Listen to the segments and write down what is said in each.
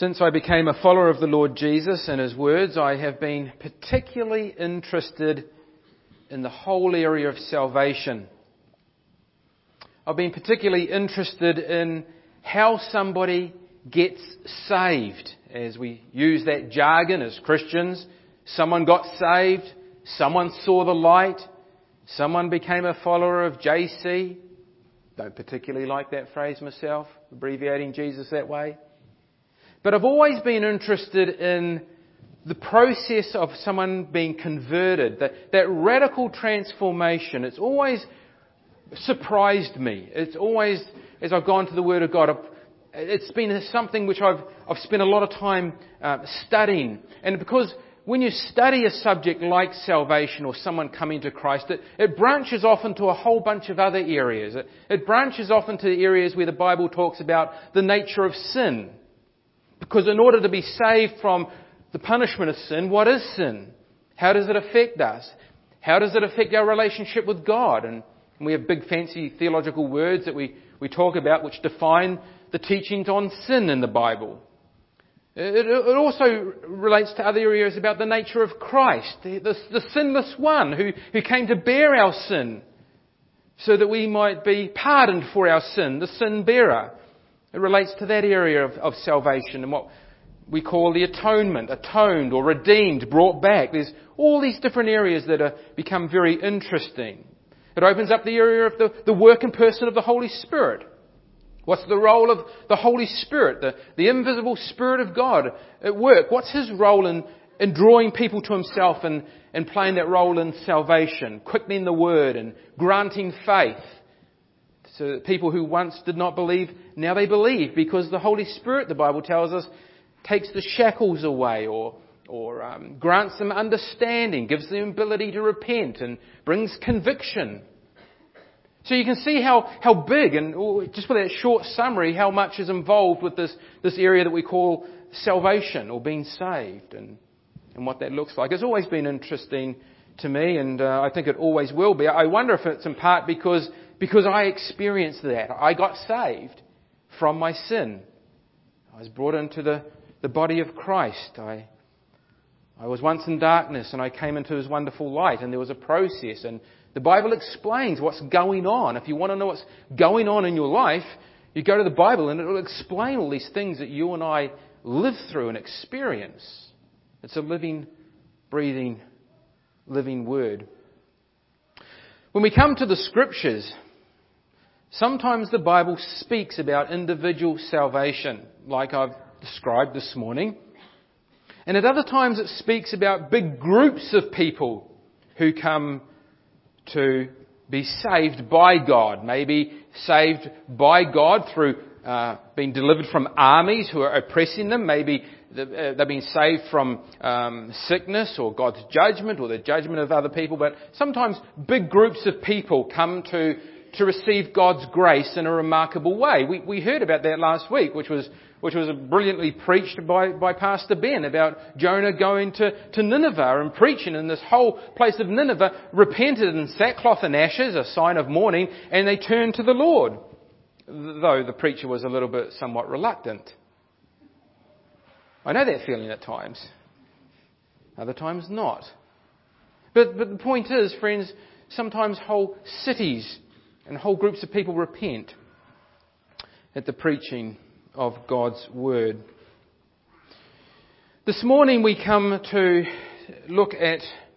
Since I became a follower of the Lord Jesus and His words, I have been particularly interested in the whole area of salvation. I've been particularly interested in how somebody gets saved. As we use that jargon as Christians, someone got saved, someone saw the light, someone became a follower of JC. Don't particularly like that phrase myself, abbreviating Jesus that way. But I've always been interested in the process of someone being converted, that radical transformation. It's always surprised me. It's always, as I've gone to the Word of God, it's been something which I've spent a lot of time studying. And because when you study a subject like salvation or someone coming to Christ, it branches off into a whole bunch of other areas. It branches off into areas where the Bible talks about the nature of sin. Because in order to be saved from the punishment of sin, what is sin? How does it affect us? How does it affect our relationship with God? And we have big fancy theological words that we talk about which define the teachings on sin in the Bible. It also relates to other areas about the nature of Christ, the sinless one who came to bear our sin so that we might be pardoned for our sin, the sin bearer. It relates to that area of salvation and what we call the atonement, atoned or redeemed, brought back. There's all these different areas that become very interesting. It opens up the area of the work and person of the Holy Spirit. What's the role of the Holy Spirit, the invisible Spirit of God at work? What's His role in drawing people to Himself and playing that role in salvation, quickening the Word and granting faith? So that people who once did not believe, now they believe because the Holy Spirit, the Bible tells us, takes the shackles away or grants them understanding, gives them ability to repent and brings conviction. So you can see how big, and just with that short summary, how much is involved with this area that we call salvation or being saved and what that looks like. It's always been interesting to me, and I think it always will be. I wonder if it's in part because I experienced that. I got saved from my sin. I was brought into the body of Christ. I was once in darkness and I came into His wonderful light, and there was a process, and the Bible explains what's going on. If you want to know what's going on in your life, you go to the Bible and it will explain all these things that you and I live through and experience. It's a living, breathing, living Word. When we come to the Scriptures, sometimes the Bible speaks about individual salvation, like I've described this morning. And at other times it speaks about big groups of people who come to be saved by God. Maybe saved by God through being delivered from armies who are oppressing them. Maybe they've been saved from sickness or God's judgment or the judgment of other people. But sometimes big groups of people come to receive God's grace in a remarkable way. We heard about that last week, which was brilliantly preached by Pastor Ben about Jonah going to Nineveh and preaching, and this whole place of Nineveh repented in sackcloth and ashes, a sign of mourning, and they turned to the Lord, though the preacher was a little bit somewhat reluctant. I know that feeling at times. Other times not. But the point is, friends, sometimes whole cities and whole groups of people repent at the preaching of God's Word. This morning we come to look at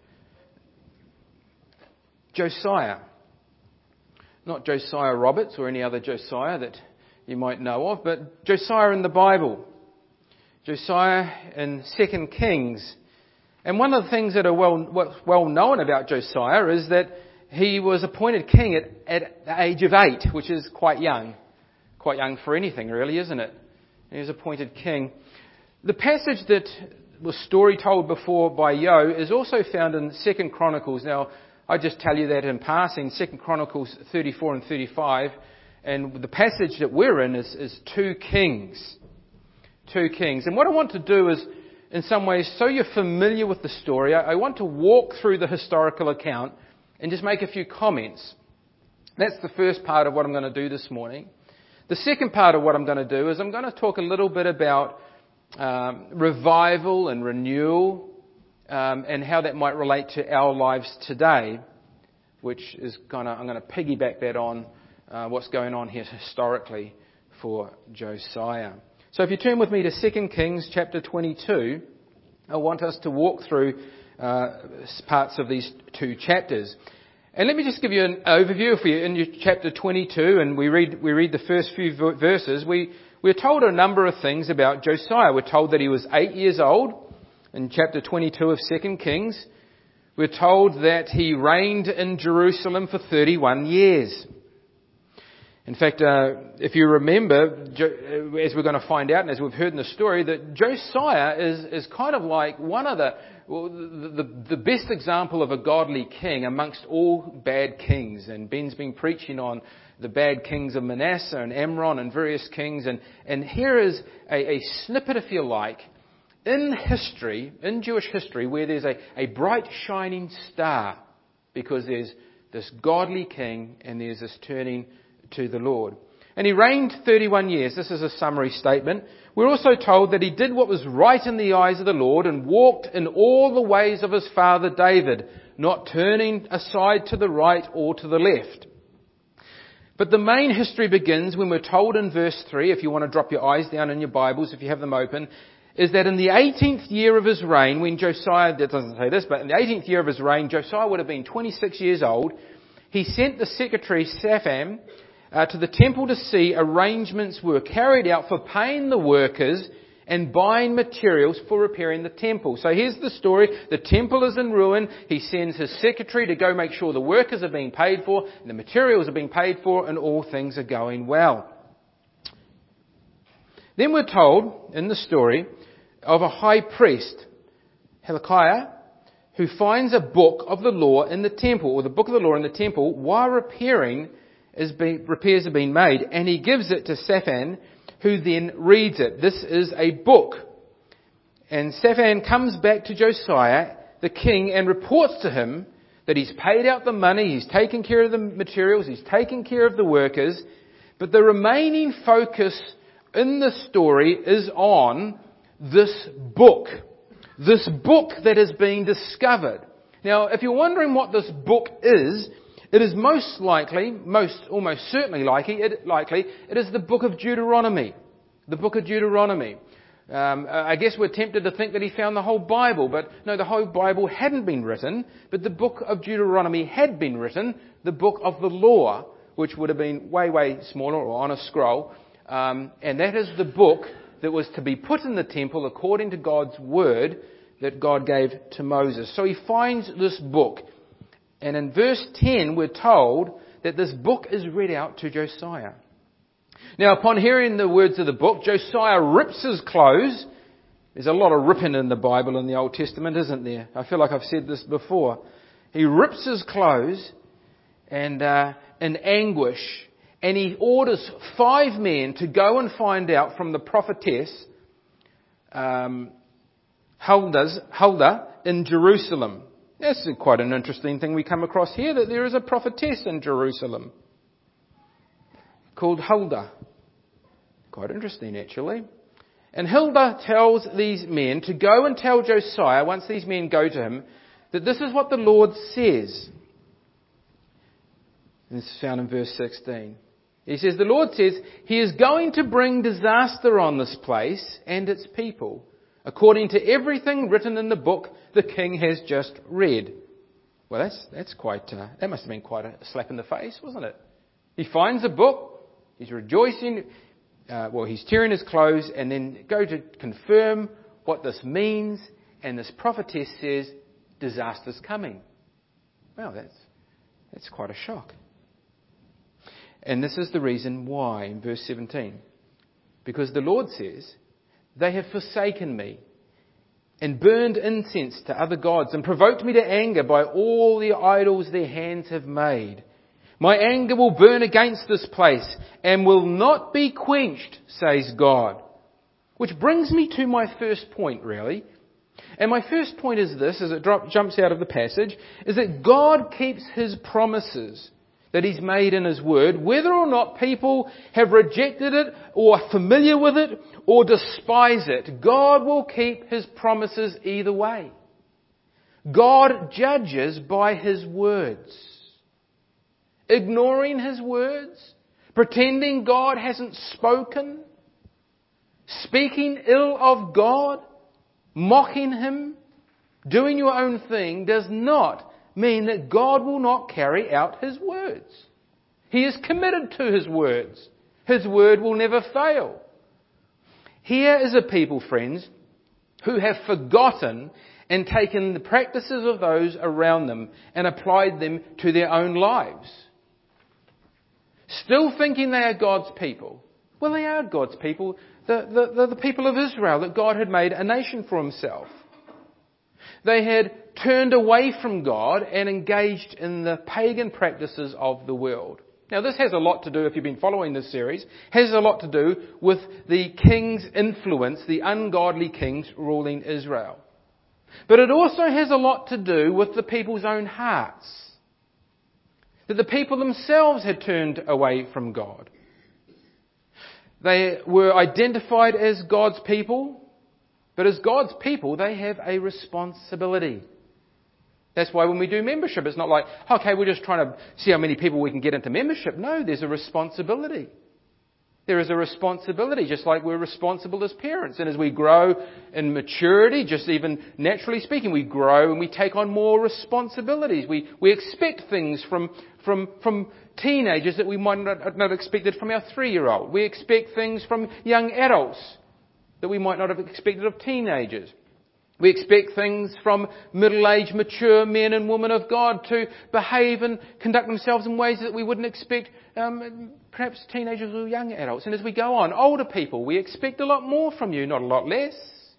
Josiah. Not Josiah Roberts or any other Josiah that you might know of, but Josiah in the Bible. Josiah in 2 Kings. And one of the things that are well known about Josiah is that he was appointed king at the age of 8, which is quite young. Quite young for anything, really, isn't it? He was appointed king. The passage that was story told before by Yo is also found in 2 Chronicles. Now, I just tell you that in passing, 2 Chronicles 34 and 35. And the passage that we're in is 2 Kings. 2 Kings. And what I want to do is, in some ways, so you're familiar with the story, I want to walk through the historical account and just make a few comments. That's the first part of what I'm going to do this morning. The second part of what I'm going to do is I'm going to talk a little bit about revival and renewal, and how that might relate to our lives today, which is I'm going to piggyback that on what's going on here historically for Josiah. So if you turn with me to 2 Kings chapter 22, I want us to walk through parts of these two chapters. And let me just give you an overview. If we're in your chapter 22 and we read the first few verses, we're told a number of things about Josiah. We're told that he was 8 years old in chapter 22 of 2 Kings. We're told that he reigned in Jerusalem for 31 years. In fact, if you remember, as we're going to find out and as we've heard in the story, that Josiah is kind of like one of the best example of a godly king amongst all bad kings. And Ben's been preaching on the bad kings of Manasseh and Amron and various kings. And here is a snippet, if you like, in history, in Jewish history, where there's a bright shining star, because there's this godly king and there's this turning to the Lord. And he reigned 31 years. This is a summary statement. We're also told that he did what was right in the eyes of the Lord and walked in all the ways of his father David, not turning aside to the right or to the left. But the main history begins when we're told in verse 3, if you want to drop your eyes down in your Bibles, if you have them open, is that in the 18th year of his reign, when Josiah, that doesn't say this, but in the 18th year of his reign, Josiah would have been 26 years old. He sent the secretary Shaphan to the temple to see arrangements were carried out for paying the workers and buying materials for repairing the temple. So here's the story. The temple is in ruin. He sends his secretary to go make sure the workers are being paid for and the materials are being paid for and all things are going well. Then we're told in the story of a high priest, Hilkiah, who finds a book of the law in the temple, or the book of the law in the temple, while repairs are being made, and he gives it to Shaphan, who then reads it. This is a book. And Shaphan comes back to Josiah, the king, and reports to him that he's paid out the money, he's taken care of the materials, he's taken care of the workers, but the remaining focus in the story is on this book that is being discovered. Now, if you're wondering what this book is, it is almost certainly likely, it is the book of Deuteronomy. The book of Deuteronomy. I guess we're tempted to think that he found the whole Bible, but no, the whole Bible hadn't been written, but the book of Deuteronomy had been written, the book of the law, which would have been way, way smaller or on a scroll. And that is the book that was to be put in the temple according to God's word that God gave to Moses. So he finds this book. And in verse 10, we're told that this book is read out to Josiah. Now, upon hearing the words of the book, Josiah rips his clothes. There's a lot of ripping in the Bible in the Old Testament, isn't there? I feel like I've said this before. He rips his clothes and in anguish, and he orders 5 men to go and find out from the prophetess Huldah in Jerusalem. That's quite an interesting thing we come across here, that there is a prophetess in Jerusalem called Huldah. Quite interesting, actually. And Huldah tells these men to go and tell Josiah, once these men go to him, that this is what the Lord says. And this is found in verse 16. He says, the Lord says, He is going to bring disaster on this place and its people, according to everything written in the book the king has just read. Well, that's quite, that must have been quite a slap in the face, wasn't it? He finds a book, he's rejoicing, he's tearing his clothes, and then go to confirm what this means, and this prophetess says, disaster's coming. Well, that's quite a shock. And this is the reason why, in verse 17. Because the Lord says, they have forsaken me and burned incense to other gods and provoked me to anger by all the idols their hands have made. My anger will burn against this place and will not be quenched, says God. Which brings me to my first point, really. And my first point is this, as it jumps out of the passage, is that God keeps His promises that He's made in His Word, whether or not people have rejected it or are familiar with it or despise it, God will keep His promises either way. God judges by His words. Ignoring His words, pretending God hasn't spoken, speaking ill of God, mocking Him, doing your own thing does not mean that God will not carry out His words. He is committed to His words. His word will never fail. Here is a people, friends, who have forgotten and taken the practices of those around them and applied them to their own lives. Still thinking they are God's people. Well, they are God's people. The people of Israel that God had made a nation for Himself. They had turned away from God and engaged in the pagan practices of the world. Now this has a lot to do, if you've been following this series, has a lot to do with the king's influence, the ungodly kings ruling Israel. But it also has a lot to do with the people's own hearts. That the people themselves had turned away from God. They were identified as God's people, but as God's people, they have a responsibility. That's why when we do membership, it's not like, okay, we're just trying to see how many people we can get into membership. No, there's a responsibility. There is a responsibility, just like we're responsible as parents. And as we grow in maturity, just even naturally speaking, we grow and we take on more responsibilities. We expect things from teenagers that we might not have expected from our 3-year-old. We expect things from young adults that we might not have expected of teenagers. We expect things from middle-aged, mature men and women of God to behave and conduct themselves in ways that we wouldn't expect perhaps teenagers or young adults. And as we go on, older people, we expect a lot more from you, not a lot less.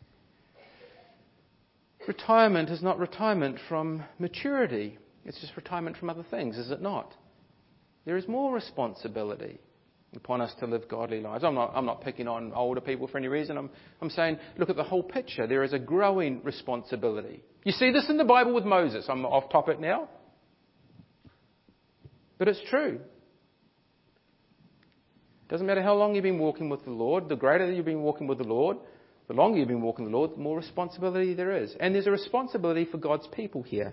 Retirement is not retirement from maturity. It's just retirement from other things, is it not? There is more responsibility upon us to live godly lives. I'm not picking on older people for any reason. I'm saying, look at the whole picture. There is a growing responsibility. You see this in the Bible with Moses. I'm off topic now. But it's true. Doesn't matter how long you've been walking with the Lord. The greater you've been walking with the Lord, the longer you've been walking with the Lord, the more responsibility there is. And there's a responsibility for God's people here.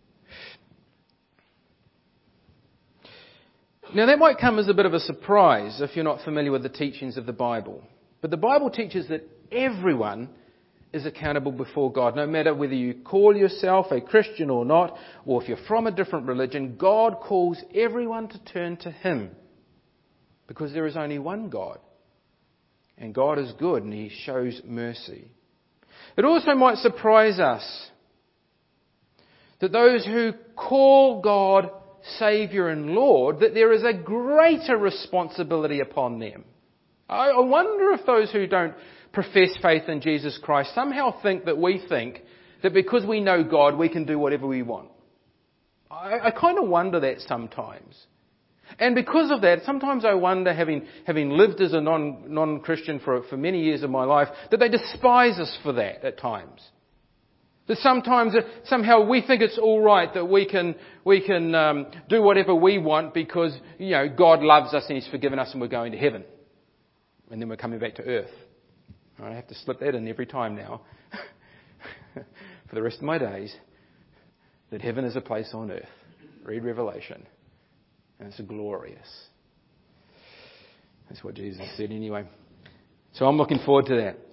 Now that might come as a bit of a surprise if you're not familiar with the teachings of the Bible. But the Bible teaches that everyone is accountable before God. No matter whether you call yourself a Christian or not, or if you're from a different religion, God calls everyone to turn to Him. Because there is only one God. And God is good and He shows mercy. It also might surprise us that those who call God Saviour and Lord, that there is a greater responsibility upon them. I wonder if those who don't profess faith in Jesus Christ somehow think that because we know God, we can do whatever we want. I kind of wonder that sometimes. And because of that, sometimes I wonder, having lived as a non-Christian for many years of my life, that they despise us for that at times. That sometimes somehow we think it's all right that we can do whatever we want because God loves us and He's forgiven us and we're going to heaven, and then we're coming back to earth. I have to slip that in every time now for the rest of my days. That heaven is a place on earth. Read Revelation, and it's glorious. That's what Jesus said anyway. So I'm looking forward to that.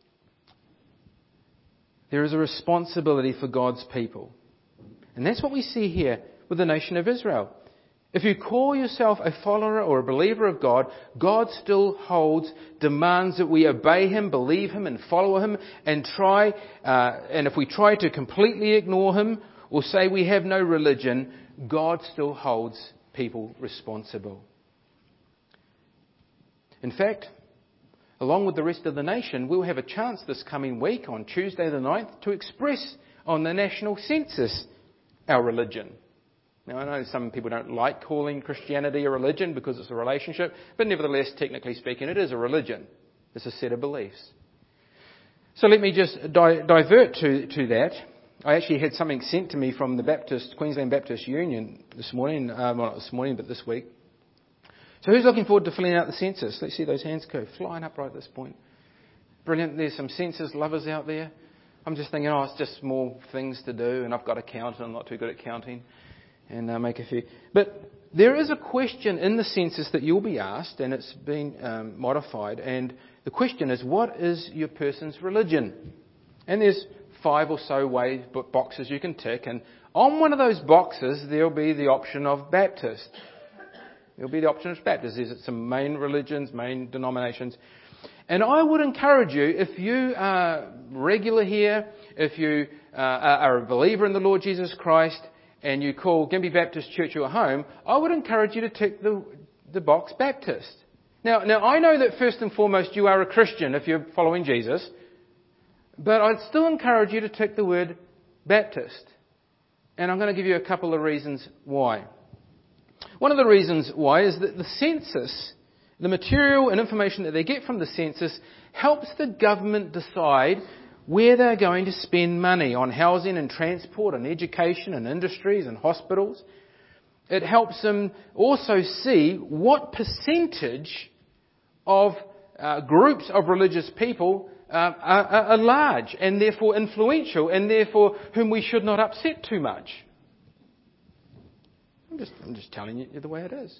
There is a responsibility for God's people. And that's what we see here with the nation of Israel. If you call yourself a follower or a believer of God, God still demands that we obey Him, believe Him and follow Him and if we try to completely ignore Him or say we have no religion, God still holds people responsible. In fact, along with the rest of the nation, we'll have a chance this coming week on Tuesday the 9th to express on the national census our religion. Now I know some people don't like calling Christianity a religion because it's a relationship, but nevertheless, technically speaking, it is a religion. It's a set of beliefs. So let me just divert to that I actually had something sent to me from the Queensland Baptist Union this morning. Well, not this morning, but this week. So who's looking forward to filling out the census? Let's see those hands go flying up right at this point. Brilliant. There's some census lovers out there. I'm just thinking, it's just small things to do, and I've got to count, and I'm not too good at counting, and make a few. But there is a question in the census that you'll be asked, and it's been modified. And the question is, what is your person's religion? And there's 5 or so boxes you can tick, and on one of those boxes there'll be the option of Baptist. There'll be the option of Baptist. There's some main religions, main denominations. And I would encourage you, if you are regular here, if you are a believer in the Lord Jesus Christ, and you call Gympie Baptist Church your home, I would encourage you to tick the box Baptist. Now I know that first and foremost you are a Christian if you're following Jesus, but I'd still encourage you to tick the word Baptist. And I'm going to give you a couple of reasons why. One of the reasons why is that the census, the material and information that they get from the census, helps the government decide where they're going to spend money on housing and transport and education and industries and hospitals. It helps them also see what percentage of groups of religious people are large and therefore influential and therefore whom we should not upset too much. I'm just telling you the way it is.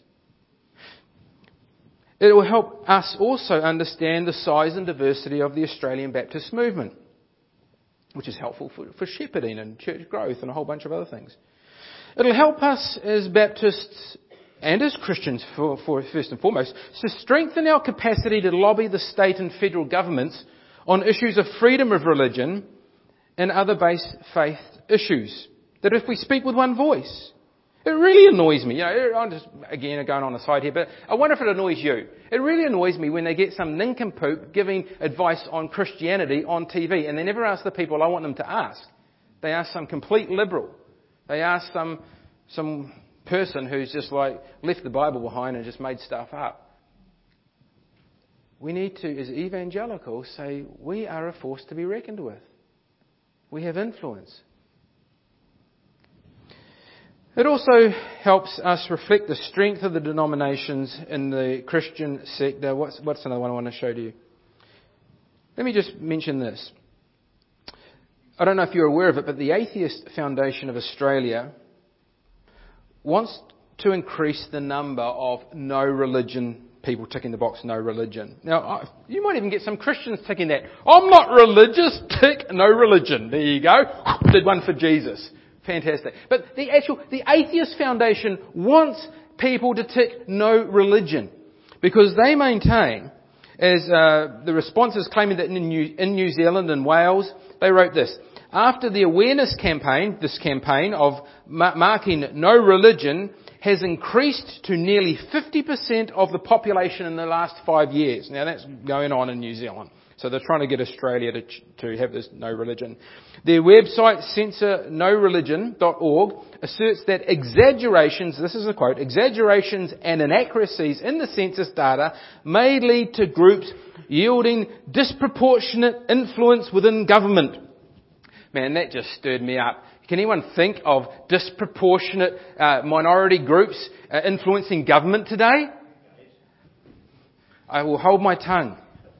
It will help us also understand the size and diversity of the Australian Baptist movement, which is helpful for shepherding and church growth and a whole bunch of other things. It'll help us as Baptists and as Christians, for first and foremost, to strengthen our capacity to lobby the state and federal governments on issues of freedom of religion and other base faith issues. That if we speak with one voice, it really annoys me. I'm just, again, going on a side here, but I wonder if it annoys you. It really annoys me when they get some nincompoop giving advice on Christianity on TV, and they never ask the people I want them to ask. They ask some complete liberal. They ask some person who's just left the Bible behind and just made stuff up. We need to, as evangelicals, say we are a force to be reckoned with. We have influence. It also helps us reflect the strength of the denominations in the Christian sector. What's another one I want to show to you? Let me just mention this. I don't know if you're aware of it, but the Atheist Foundation of Australia wants to increase the number of no religion people ticking the box no religion. Now, you might even get some Christians ticking that. I'm not religious, tick no religion. There you go. Did one for Jesus. Fantastic. But the Atheist Foundation wants people to tick no religion because they maintain, as the response is claiming that in New Zealand and Wales, they wrote this. After the awareness campaign, this campaign of marking no religion has increased to nearly 50% of the population in the last 5 years. Now that's going on in New Zealand. So they're trying to get Australia to have this no religion. Their website, censornoreligion.org, asserts that exaggerations, this is a quote, exaggerations and inaccuracies in the census data may lead to groups yielding disproportionate influence within government. Man, that just stirred me up. Can anyone think of disproportionate minority groups influencing government today? I will hold my tongue.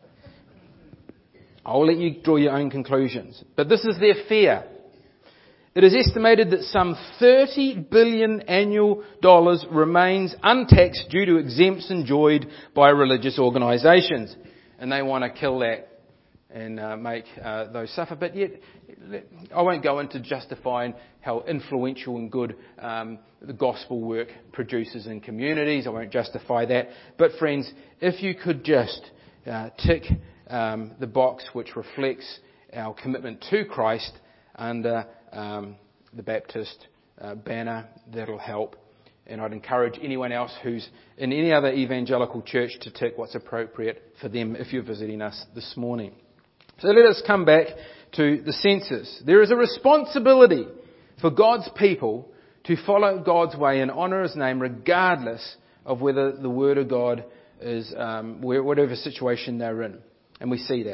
I'll let you draw your own conclusions. But this is their fear. It is estimated that some $30 billion annual remains untaxed due to exempts enjoyed by religious organisations. And they want to kill that and make those suffer. But yet, I won't go into justifying how influential and good the gospel work produces in communities. I won't justify that. But friends, if you could just tick the box which reflects our commitment to Christ under the Baptist banner, that'll help. And I'd encourage anyone else who's in any other evangelical church to tick what's appropriate for them if you're visiting us this morning. So let us come back to the census. There is a responsibility for God's people to follow God's way and honour His name regardless of whether the Word of God is, whatever situation they're in. And we see that.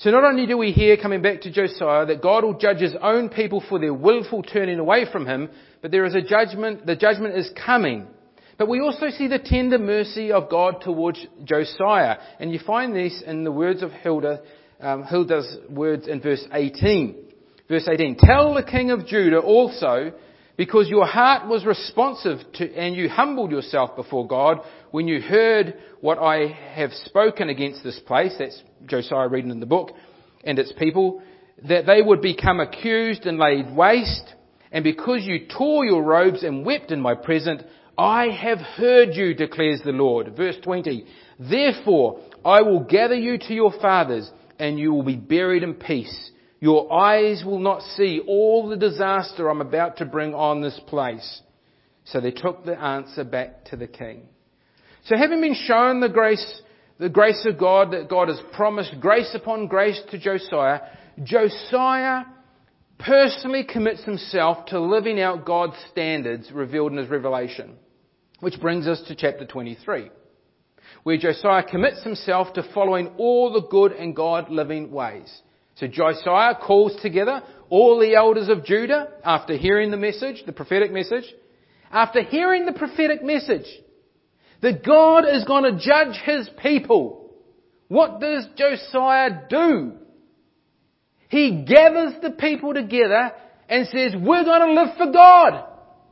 So not only do we hear, coming back to Josiah, that God will judge his own people for their willful turning away from him, but there is a judgment, the judgment is coming. But we also see the tender mercy of God towards Josiah. And you find this in the words of Hilda's words in verse 18. Verse 18, tell the king of Judah also, because your heart was responsive to, and you humbled yourself before God when you heard what I have spoken against this place, that's Josiah reading in the book, and its people, that they would become accused and laid waste, and because you tore your robes and wept in my presence, I have heard you, declares the Lord. Verse 20, therefore I will gather you to your fathers, and you will be buried in peace. Your eyes will not see all the disaster I'm about to bring on this place. So they took the answer back to the king. So having been shown the grace of God, that God has promised grace upon grace to Josiah, Josiah personally commits himself to living out God's standards revealed in his revelation. Which brings us to chapter 23, where Josiah commits himself to following all the good and God-living ways. So Josiah calls together all the elders of Judah after hearing the message, the prophetic message. After hearing the prophetic message that God is going to judge his people, what does Josiah do? He gathers the people together and says, we're going to live for God.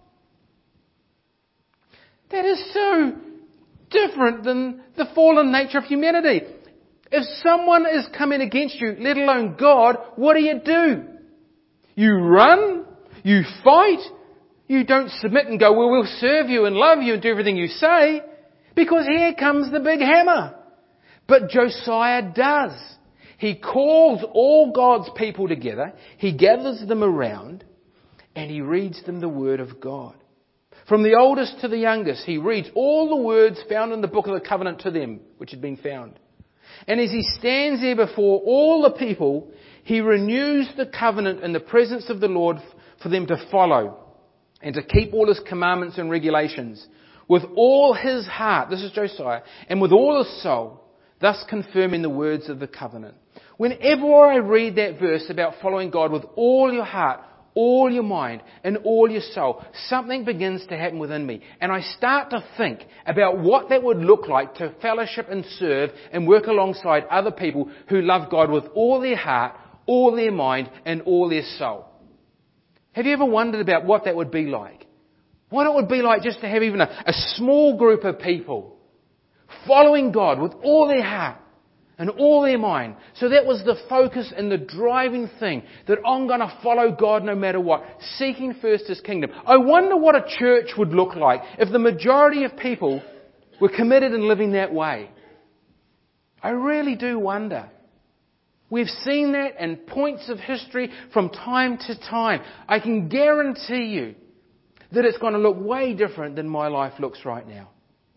That is so different than the fallen nature of humanity. If someone is coming against you, let alone God, what do? You run, you fight, you don't submit and go, well, we'll serve you and love you and do everything you say, because here comes the big hammer. But Josiah does. He calls all God's people together, he gathers them around, and he reads them the word of God. From the oldest to the youngest, he reads all the words found in the book of the covenant to them, which had been found. And as he stands there before all the people, he renews the covenant in the presence of the Lord for them to follow and to keep all his commandments and regulations with all his heart, this is Josiah, and with all his soul, thus confirming the words of the covenant. Whenever I read that verse about following God with all your heart, all your mind and all your soul, something begins to happen within me. And I start to think about what that would look like to fellowship and serve and work alongside other people who love God with all their heart, all their mind and all their soul. Have you ever wondered about what that would be like? What it would be like just to have even a small group of people following God with all their heart and all their mind. So that was the focus and the driving thing, that I'm going to follow God no matter what, seeking first His kingdom. I wonder what a church would look like if the majority of people were committed in living that way. I really do wonder. We've seen that in points of history from time to time. I can guarantee you that it's going to look way different than my life looks right now.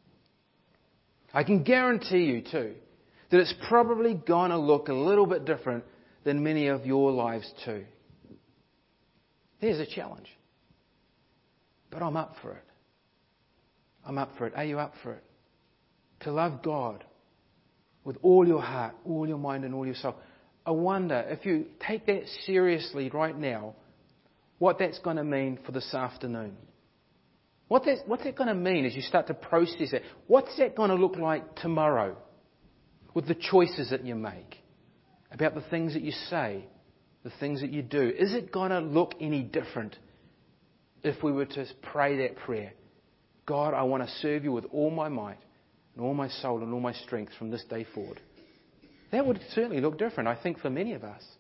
I can guarantee you too that it's probably going to look a little bit different than many of your lives too. There's a challenge. But I'm up for it. I'm up for it. Are you up for it? To love God with all your heart, all your mind and all your soul. I wonder if you take that seriously right now, what that's going to mean for this afternoon. What's that going to mean as you start to process it? What's that going to look like tomorrow? With the choices that you make, about the things that you say, the things that you do. Is it going to look any different if we were to pray that prayer? God, I want to serve you with all my might and all my soul and all my strength from this day forward. That would certainly look different, I think, for many of us.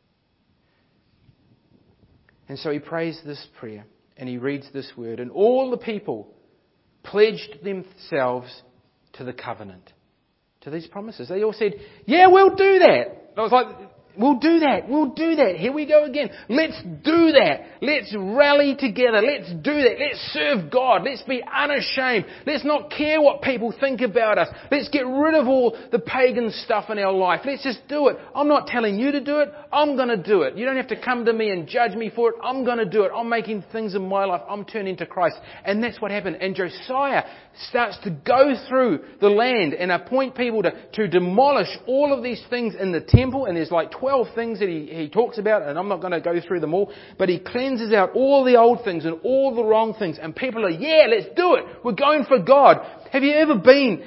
And so he prays this prayer and he reads this word. And all the people pledged themselves to the covenant, to these promises. They all said, yeah, we'll do that. I was like, We'll do that. We'll do that. Here we go again. Let's do that. Let's rally together. Let's do that. Let's serve God. Let's be unashamed. Let's not care what people think about us. Let's get rid of all the pagan stuff in our life. Let's just do it. I'm not telling you to do it. I'm going to do it. You don't have to come to me and judge me for it. I'm going to do it. I'm making things in my life. I'm turning to Christ. And that's what happened. And Josiah starts to go through the land and appoint people to demolish all of these things in the temple. And there's like 12 things that he talks about, and I'm not going to go through them all, but he cleanses out all the old things and all the wrong things, and people are, let's do it. We're going for God. Has there ever been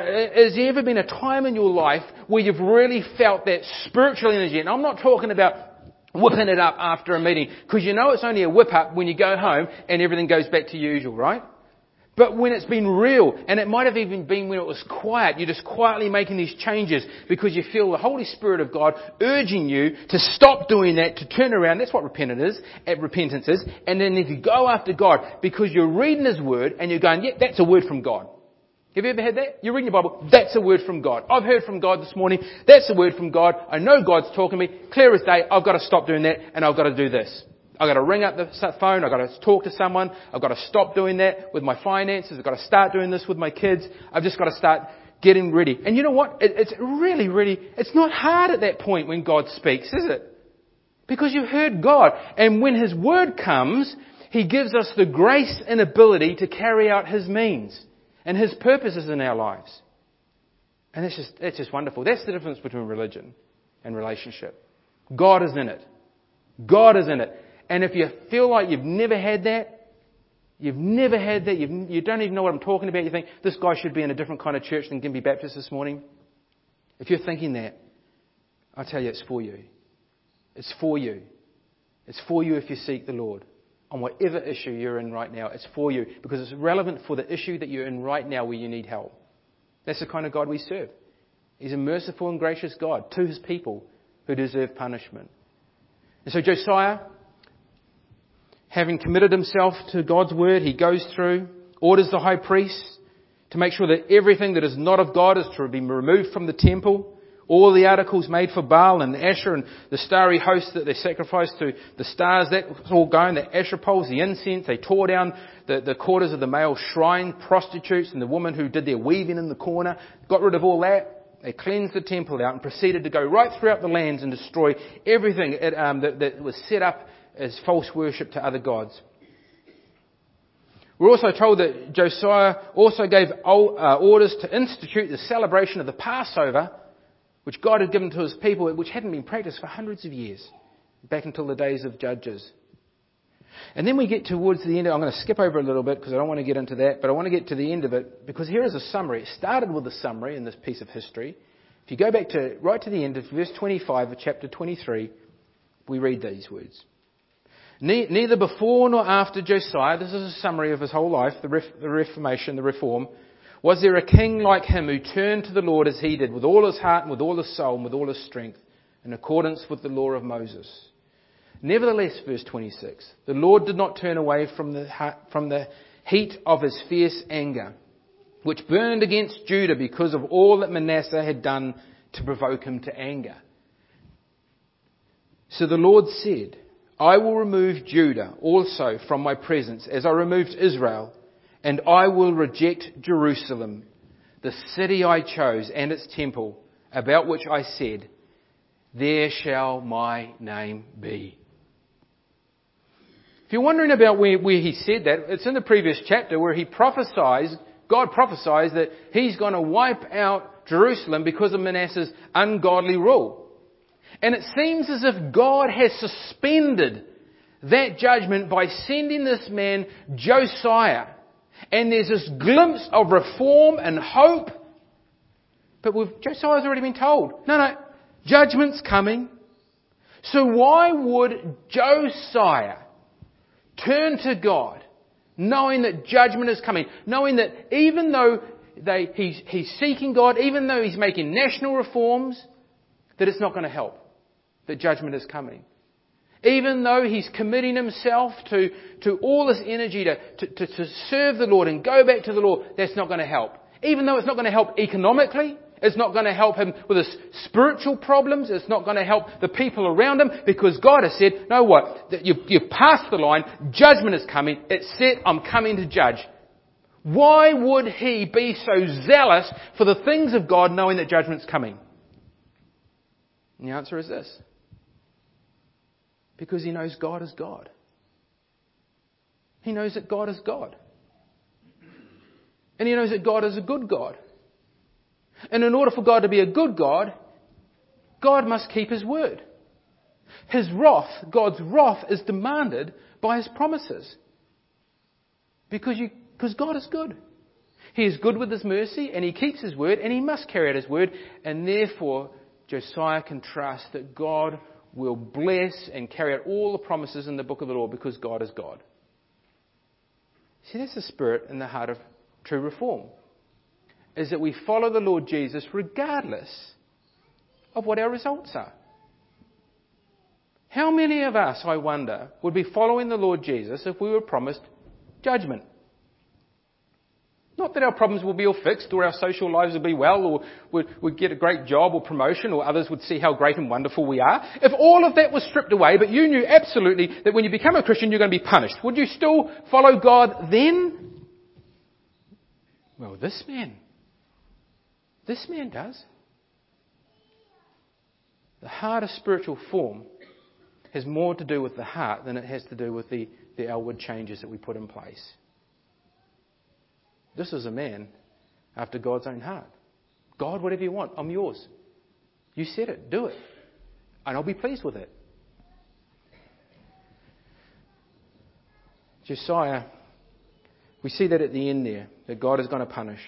a time in your life where you've really felt that spiritual energy? And I'm not talking about whipping it up after a meeting, because you know it's only a whip up when you go home and everything goes back to usual, right? But when it's been real, and it might have even been when it was quiet, you're just quietly making these changes because you feel the Holy Spirit of God urging you to stop doing that, to turn around. That's what repentance is. And then if you go after God because you're reading His Word and you're going, that's a word from God. Have you ever had that? You're reading your Bible, that's a word from God. I've heard from God this morning, that's a word from God. I know God's talking to me, clear as day, I've got to stop doing that and I've got to do this. I've got to ring up the phone. I've got to talk to someone. I've got to stop doing that with my finances. I've got to start doing this with my kids. I've just got to start getting ready. And you know what? It's really, it's not hard at that point when God speaks, is it? Because you've heard God. And when His Word comes, He gives us the grace and ability to carry out His means and His purposes in our lives. And it's just wonderful. That's the difference between religion and relationship. God is in it. God is in it. And if you feel like you've never had that, you don't even know what I'm talking about, you think, this guy should be in a different kind of church than Gympie Baptist this morning. If you're thinking that, I tell you, it's for you. It's for you. It's for you if you seek the Lord. On whatever issue you're in right now, it's for you. Because it's relevant for the issue that you're in right now where you need help. That's the kind of God we serve. He's a merciful and gracious God to His people who deserve punishment. And so Josiah, having committed himself to God's word, he goes through, orders the high priest to make sure that everything that is not of God is to be removed from the temple. All the articles made for Baal and Asher and the starry host that they sacrificed to the stars, that was all going. The Asher poles, the incense, they tore down the quarters of the male shrine prostitutes and the woman who did their weaving in the corner. Got rid of all that. They cleansed the temple out and proceeded to go right throughout the lands and destroy everything that was set up as false worship to other gods. We're also told that Josiah also gave orders to institute the celebration of the Passover, which God had given to His people, which hadn't been practiced for hundreds of years, back until the days of Judges. And then we get towards the end. I'm going to skip over a little bit because I don't want to get into that, but I want to get to the end of it because here is a summary. It started with a summary in this piece of history. If you go back right to the end of verse 25 of chapter 23, we read these words. Neither before nor after Josiah, this is a summary of his whole life, the Reformation, the Reform, was there a king like him who turned to the Lord as he did, with all his heart and with all his soul and with all his strength, in accordance with the law of Moses. Nevertheless, verse 26, the Lord did not turn away from the heat of His fierce anger, which burned against Judah because of all that Manasseh had done to provoke Him to anger. So the Lord said, I will remove Judah also from my presence, as I removed Israel, and I will reject Jerusalem, the city I chose, and its temple, about which I said, there shall my name be. If you're wondering about where he said that, it's in the previous chapter where God prophesies that He's going to wipe out Jerusalem because of Manasseh's ungodly rule. And it seems as if God has suspended that judgment by sending this man Josiah. And there's this glimpse of reform and hope. But Josiah's already been told, no, judgment's coming. So why would Josiah turn to God, knowing that judgment is coming, knowing that even though he's seeking God, even though he's making national reforms, that it's not going to help, that judgment is coming. Even though he's committing himself to all this energy to serve the Lord and go back to the Lord, that's not going to help. Even though it's not going to help economically, It's not going to help him with his spiritual problems. It's not going to help the people around him, because God has said, know what? That you've passed the line. Judgment is coming. It's set. I'm coming to judge. Why would he be so zealous for the things of God, knowing that judgment's coming? And the answer is this. Because he knows God is God. He knows that God is God. And he knows that God is a good God. And in order for God to be a good God, God must keep his word. His wrath, God's wrath, is demanded by his promises. Because God is good. He is good with his mercy, and he keeps his word, and he must carry out his word. And therefore, Josiah can trust that God will bless and carry out all the promises in the book of the law, because God is God. See, that's the spirit in the heart of true reform, is that we follow the Lord Jesus regardless of what our results are. How many of us, I wonder, would be following the Lord Jesus if we were promised judgment? Not that our problems will be all fixed, or our social lives will be well, or we'd get a great job or promotion, or others would see how great and wonderful we are. If all of that was stripped away, but you knew absolutely that when you become a Christian you're going to be punished, would you still follow God then? Well, this man does. The heart of spiritual form has more to do with the heart than it has to do with the outward changes that we put in place. This is a man after God's own heart. God, whatever you want, I'm yours. You said it, do it. And I'll be pleased with it. Josiah, we see that at the end there, that God is going to punish.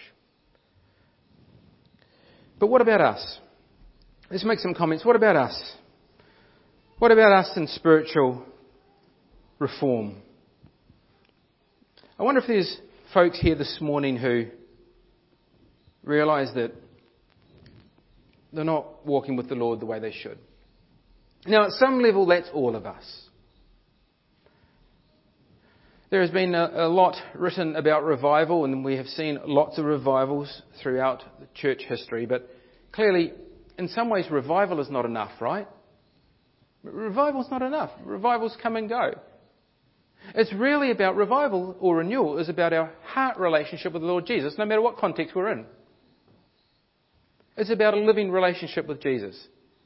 But what about us? Let's make some comments. What about us? What about us in spiritual reform? I wonder if there's folks here this morning who realise that they're not walking with the Lord the way they should. Now, at some level, that's all of us. There has been a lot written about revival, and we have seen lots of revivals throughout the church history, but clearly, in some ways, revival is not enough, right? Revival's not enough. Revivals come and go. It's really about revival or renewal is about our heart relationship with the Lord Jesus, no matter what context we're in. It's about a living relationship with Jesus.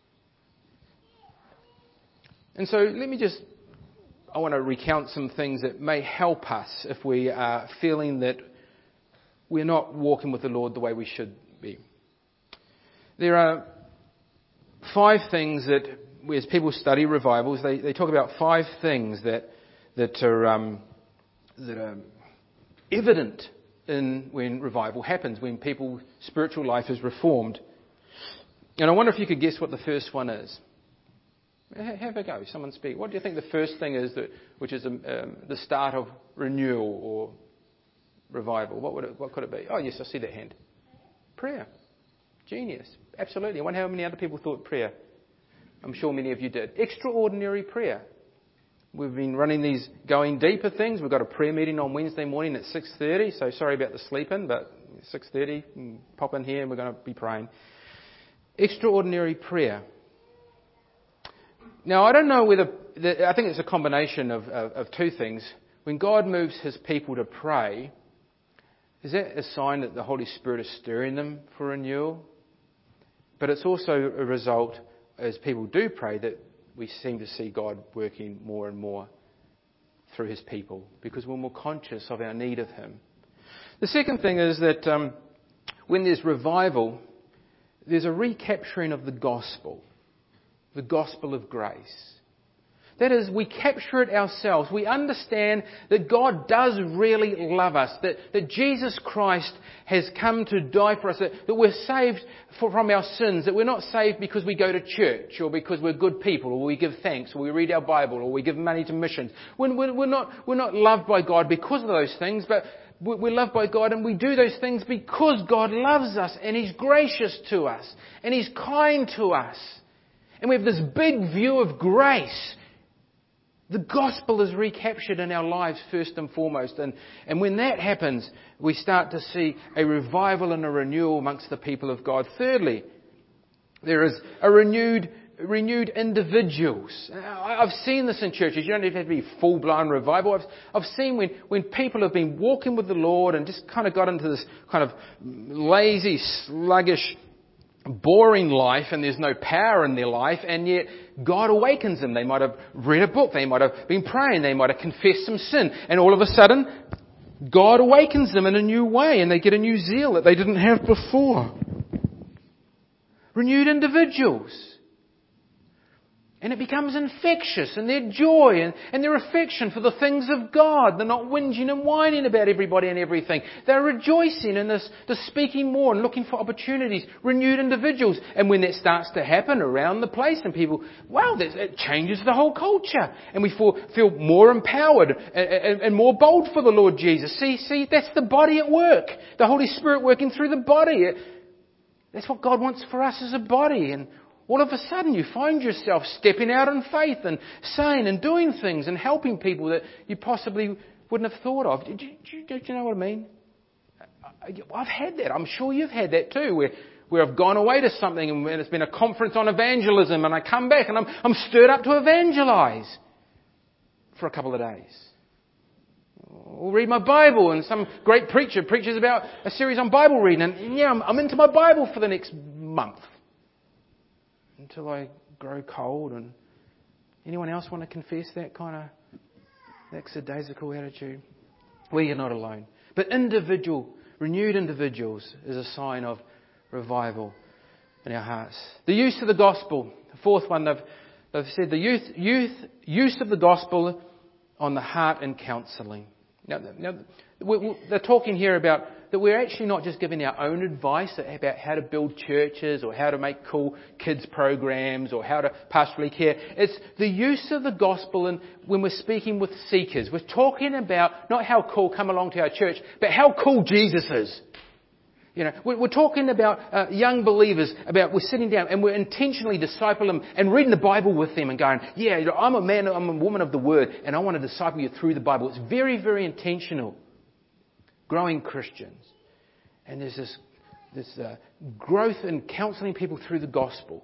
And so I want to recount some things that may help us if we are feeling that we're not walking with the Lord the way we should be. There are 5 things that, as people study revivals, they talk about 5 things that are evident in when revival happens, when people's spiritual life is reformed. And I wonder if you could guess what the first one is. Have a go. Someone speak. What do you think the first thing is which is the start of renewal or revival? What could it be? Oh yes, I see that hand. Prayer. Genius. Absolutely. I wonder how many other people thought prayer. I'm sure many of you did. Extraordinary prayer. We've been running these going deeper things. We've got a prayer meeting on Wednesday morning at 6:30. So sorry about the sleep-in, but 6:30, pop in here and we're going to be praying. Extraordinary prayer. Now, I don't know whether... I think it's a combination of 2 things. When God moves his people to pray, is that a sign that the Holy Spirit is stirring them for renewal? But it's also a result, as people do pray, that we seem to see God working more and more through his people because we're more conscious of our need of him. The second thing is that when there's revival, there's a recapturing of the gospel of grace. That is, we capture it ourselves. We understand that God does really love us, that Jesus Christ has come to die for us, that we're saved from our sins, that we're not saved because we go to church or because we're good people or we give thanks or we read our Bible or we give money to missions. We're not loved by God because of those things, but we're loved by God and we do those things because God loves us and he's gracious to us and he's kind to us. And we have this big view of grace. The gospel is recaptured in our lives first and foremost. And when that happens, we start to see a revival and a renewal amongst the people of God. Thirdly, there is a renewed individuals. I've seen this in churches. You don't even have to be full-blown revival. I've seen when people have been walking with the Lord and just kind of got into this kind of lazy, sluggish, boring life, and there's no power in their life, and yet God awakens them. They might have read a book, they might have been praying, they might have confessed some sin, and all of a sudden God awakens them in a new way, and they get a new zeal that they didn't have before. Renewed individuals. And it becomes infectious, and their joy and their affection for the things of God. They're not whinging and whining about everybody and everything. They're rejoicing in this speaking more and looking for opportunities. Renewed individuals. And when that starts to happen around the place and people, wow, it changes the whole culture. And we feel more empowered and more bold for the Lord Jesus. See, that's the body at work. The Holy Spirit working through the body. That's what God wants for us as a body. And all of a sudden you find yourself stepping out in faith and saying and doing things and helping people that you possibly wouldn't have thought of. Do you know what I mean? I've had that. I'm sure you've had that too, where I've gone away to something and it's been a conference on evangelism, and I come back and I'm stirred up to evangelize for a couple of days. Or read my Bible, and some great preacher preaches about a series on Bible reading, and I'm into my Bible for the next month. Until I grow cold. And anyone else want to confess that kind of lackadaisical attitude? We are not alone. But renewed individuals is a sign of revival in our hearts. The use of the gospel. The fourth one, they've said the use of the gospel on the heart and counselling. Now, they're talking here about that we're actually not just giving our own advice about how to build churches or how to make cool kids programs or how to pastorally care. It's the use of the gospel, and when we're speaking with seekers, we're talking about not how cool come along to our church, but how cool Jesus is. We're talking about young believers, about we're sitting down and we're intentionally discipling them and reading the Bible with them and going, I'm a woman of the Word, and I want to disciple you through the Bible. It's very, very intentional. Growing Christians. And there's this growth in counselling people through the gospel.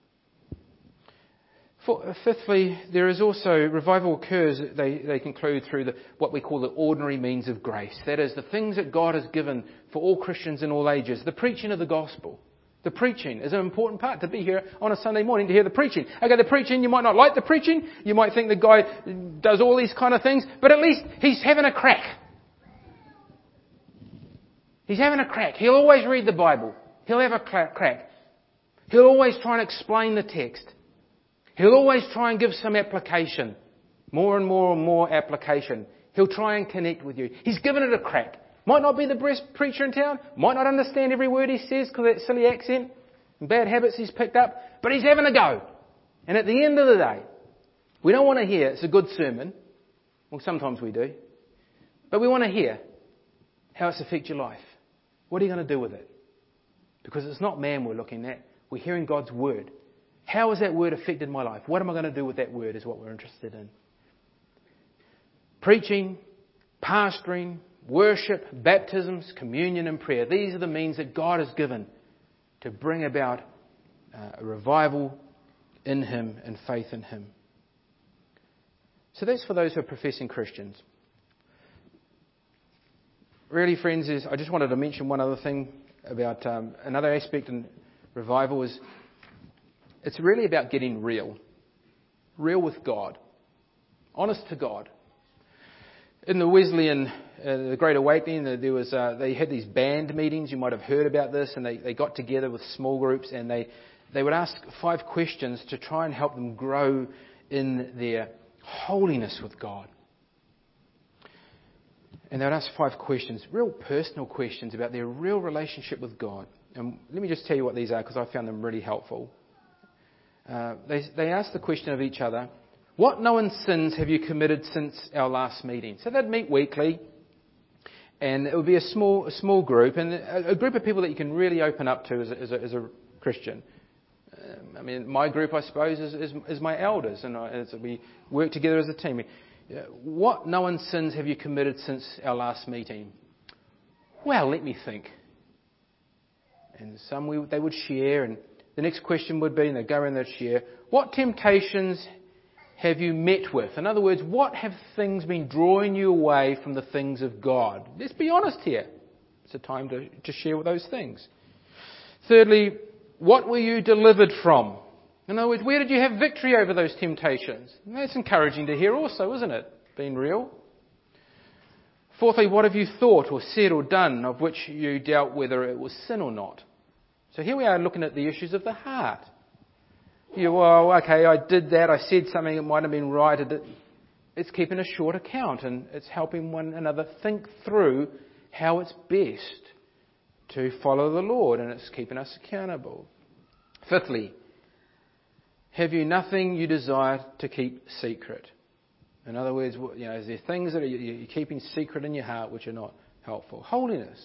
Fifthly, there is also, revival occurs, they conclude through what we call the ordinary means of grace. That is, the things that God has given for all Christians in all ages. The preaching of the gospel. The preaching is an important part, to be here on a Sunday morning to hear the preaching. Okay, the preaching, you might not like the preaching. You might think the guy does all these kind of things, but at least he's having a crack. He's having a crack. He'll always read the Bible. He'll have a crack. He'll always try and explain the text. He'll always try and give some application. More and more and more application. He'll try and connect with you. He's given it a crack. Might not be the best preacher in town. Might not understand every word he says because of that silly accent and bad habits he's picked up. But he's having a go. And at the end of the day, we don't want to hear it's a good sermon. Well, sometimes we do. But we want to hear how it's affected your life. What are you going to do with it? Because it's not man we're looking at. We're hearing God's word. How has that word affected my life? What am I going to do with that word is what we're interested in. Preaching, pastoring, worship, baptisms, communion and prayer. These are the means that God has given to bring about a revival in Him and faith in Him. So that's for those who are professing Christians. Really, friends, I just wanted to mention one other thing about another aspect in revival is it's really about getting real with God, honest to God. In the Wesleyan, the Great Awakening, they had these band meetings. You might have heard about this, and they got together with small groups, and they would ask 5 questions to try and help them grow in their holiness with God. And they would ask 5 questions, real personal questions about their real relationship with God. And let me just tell you what these are, because I found them really helpful. They asked the question of each other, what known sins have you committed since our last meeting? So they'd meet weekly, and it would be a small group, and a group of people that you can really open up to as a Christian. My group, I suppose, is my elders, and as we work together as a team. What known sins have you committed since our last meeting? Well, let me think. And some they would share, and the next question would be, and they'd go around and they'd share, what temptations have you met with? In other words, what have things been drawing you away from the things of God? Let's be honest here. It's a time to share with those things. Thirdly, what were you delivered from? In other words, where did you have victory over those temptations? And that's encouraging to hear also, isn't it? Being real. Fourthly, what have you thought or said or done of which you doubt whether it was sin or not? So here we are looking at the issues of the heart. I did that, I said something that might have been right. It's keeping a short account, and it's helping one another think through how it's best to follow the Lord, and it's keeping us accountable. Fifthly, have you nothing you desire to keep secret? In other words, is there things that you're keeping secret in your heart which are not helpful? Holiness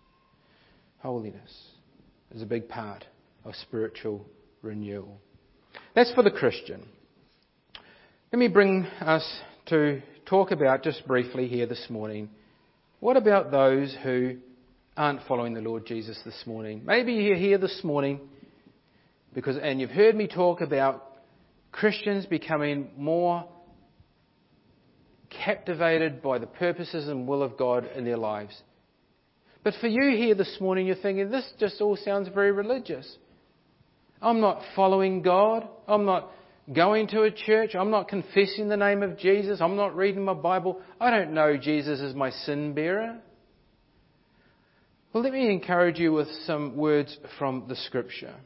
is a big part of spiritual renewal. That's for the Christian. Let me bring us to talk about, just briefly here this morning, what about those who aren't following the Lord Jesus this morning? Maybe you're here this morning and you've heard me talk about Christians becoming more captivated by the purposes and will of God in their lives. But for you here this morning, you're thinking, this just all sounds very religious. I'm not following God. I'm not going to a church. I'm not confessing the name of Jesus. I'm not reading my Bible. I don't know Jesus as my sin bearer. Well, let me encourage you with some words from the Scripture.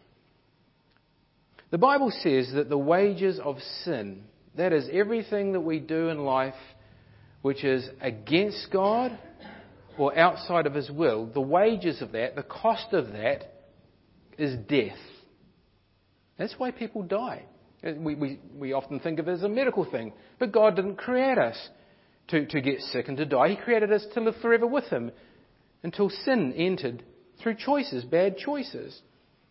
The Bible says that the wages of sin, that is everything that we do in life which is against God or outside of His will, the wages of that, the cost of that is death. That's why people die. We often think of it as a medical thing, but God didn't create us to get sick and to die. He created us to live forever with Him until sin entered through choices, bad choices.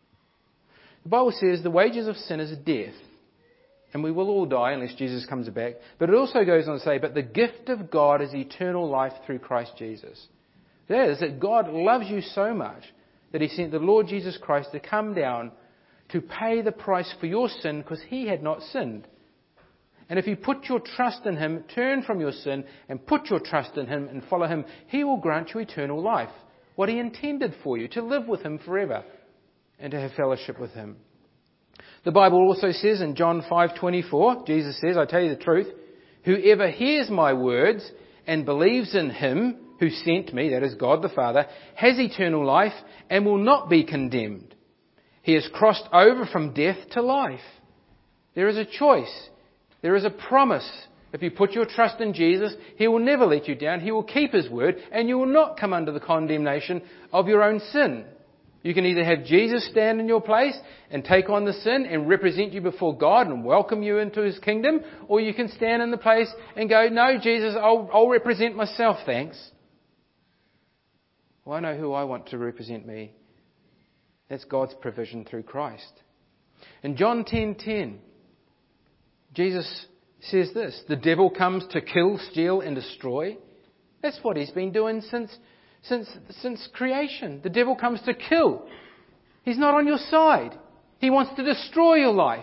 The Bible says the wages of sin is death, and we will all die unless Jesus comes back. But it also goes on to say, but the gift of God is eternal life through Christ Jesus. That is, that God loves you so much that He sent the Lord Jesus Christ to come down to pay the price for your sin because He had not sinned. And if you put your trust in Him, turn from your sin and put your trust in Him and follow Him, He will grant you eternal life. What He intended for you, to live with Him forever and to have fellowship with Him. The Bible also says in John 5:24, Jesus says, I tell you the truth, whoever hears my words and believes in Him who sent me, that is God the Father, has eternal life and will not be condemned. He has crossed over from death to life. There is a choice. There is a promise. If you put your trust in Jesus, He will never let you down. He will keep His word, and you will not come under the condemnation of your own sin. You can either have Jesus stand in your place and take on the sin and represent you before God and welcome you into His kingdom, or you can stand in the place and go, no, Jesus, I'll represent myself, thanks. Well, I know who I want to represent me. That's God's provision through Christ. In John 10:10, Jesus says this, the devil comes to kill, steal and destroy. That's what he's been doing since creation. The devil comes to kill. He's not on your side. He wants to destroy your life.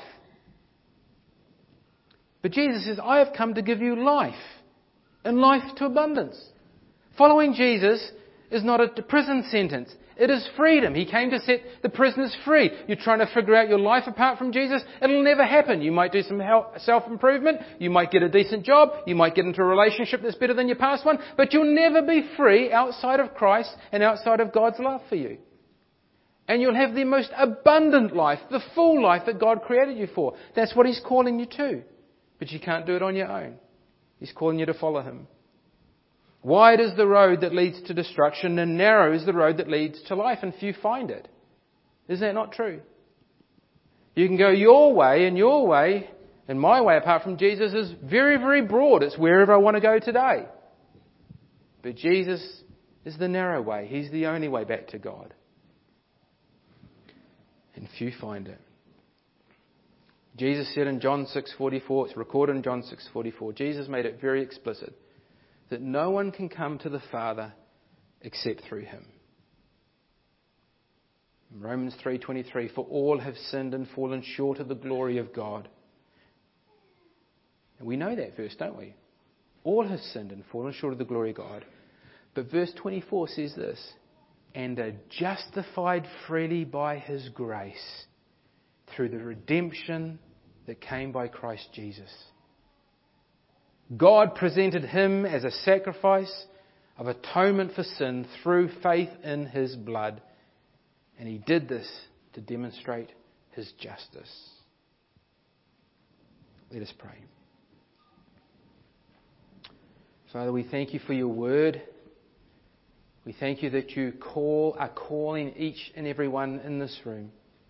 But Jesus says, I have come to give you life, and life to abundance. Following Jesus is not a prison sentence. It is freedom. He came to set the prisoners free. You're trying to figure out your life apart from Jesus? It'll never happen. You might do some self-improvement. You might get a decent job. You might get into a relationship that's better than your past one. But you'll never be free outside of Christ and outside of God's love for you. And you'll have the most abundant life, the full life that God created you for. That's what He's calling you to. But you can't do it on your own. He's calling you to follow Him. Wide is the road that leads to destruction, and narrow is the road that leads to life, and few find it. Is that not true? You can go your way, and my way apart from Jesus is very, very broad. It's wherever I want to go today. But Jesus is the narrow way. He's the only way back to God. And few find it. Jesus said in John 6:44, it's recorded in John 6:44, Jesus made it very explicit that no one can come to the Father except through him. In Romans 3:23, for all have sinned and fallen short of the glory of God. And we know that verse, don't we? All have sinned and fallen short of the glory of God. But verse 24 says this, and are justified freely by his grace through the redemption that came by Christ Jesus. God presented him as a sacrifice of atonement for sin through faith in his blood. And he did this to demonstrate his justice. Let us pray. Father, we thank you for your word. We thank you that you are calling each and every one in this room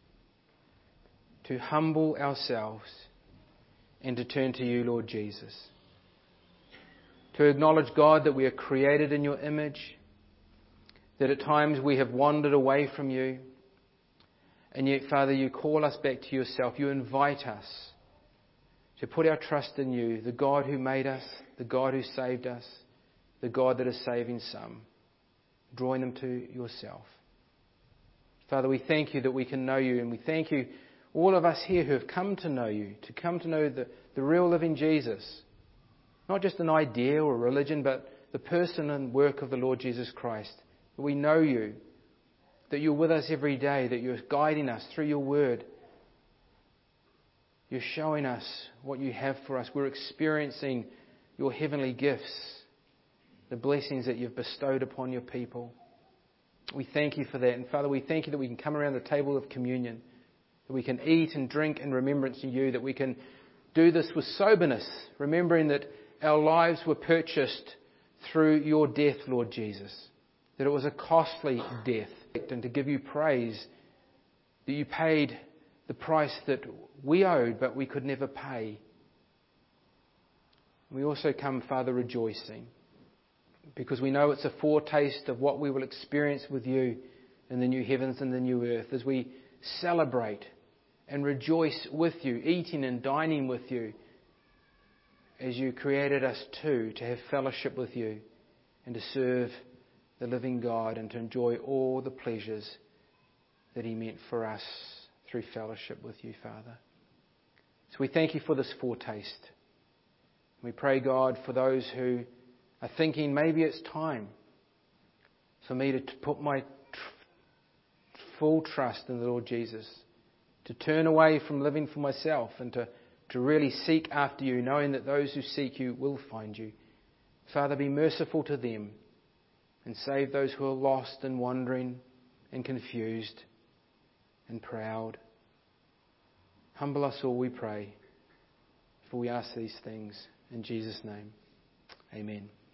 to humble ourselves and to turn to you, Lord Jesus. To acknowledge, God, that we are created in your image, that at times we have wandered away from you, and yet, Father, you call us back to yourself. You invite us to put our trust in you, the God who made us, the God who saved us, the God that is saving some, drawing them to yourself. Father, we thank you that we can know you, and we thank you, all of us here who have come to know you, to come to know the real living Jesus. Not just an idea or religion, but the person and work of the Lord Jesus Christ. We know you, that you're with us every day, that you're guiding us through your word. You're showing us what you have for us. We're experiencing your heavenly gifts, the blessings that you've bestowed upon your people. We thank you for that. And Father, we thank you that we can come around the table of communion, that we can eat and drink in remembrance of you, that we can do this with soberness, remembering that our lives were purchased through your death, Lord Jesus, that it was a costly death, and to give you praise that you paid the price that we owed but we could never pay. We also come, Father, rejoicing, because we know it's a foretaste of what we will experience with you in the new heavens and the new earth as we celebrate and rejoice with you, eating and dining with you, as you created us to have fellowship with you and to serve the living God and to enjoy all the pleasures that he meant for us through fellowship with you, Father. So we thank you for this foretaste. We pray, God, for those who are thinking maybe it's time for me to put my full trust in the Lord Jesus, to turn away from living for myself and to really seek after you, knowing that those who seek you will find you. Father, be merciful to them and save those who are lost and wandering and confused and proud. Humble us all, we pray, for we ask these things in Jesus' name. Amen.